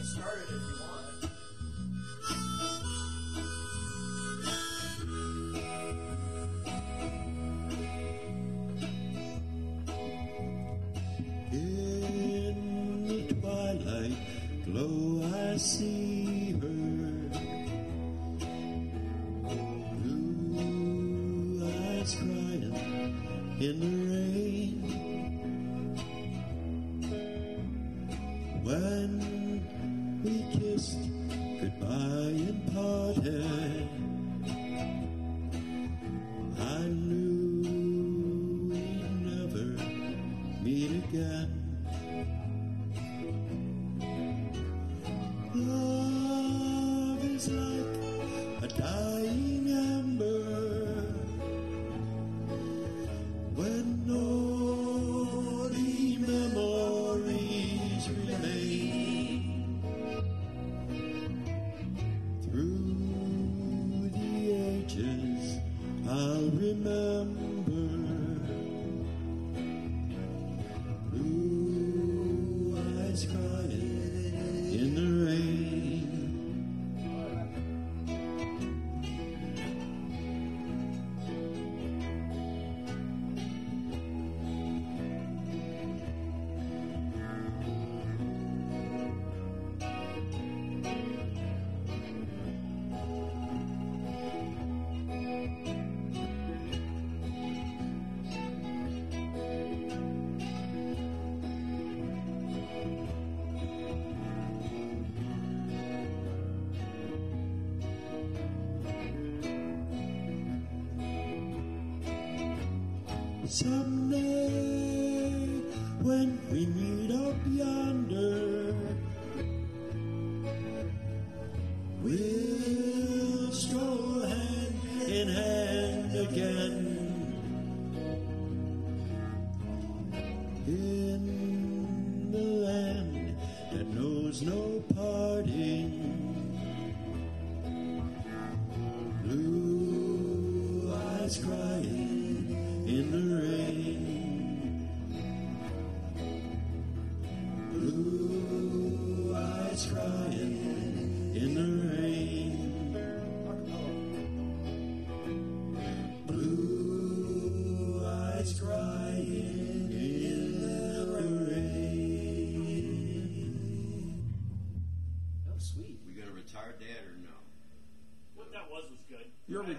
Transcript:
started if you want. In the twilight glow I see her, blue eyes crying in the rain. When we kissed goodbye and parted, I knew we'd never meet again. Love is like a dying ember when only memories remain. Through the ages I'll remember blue eyes crying in the rain. Someday, when we meet up yonder, we'll stroll hand in hand again in the land that knows no parting. Blue eyes cry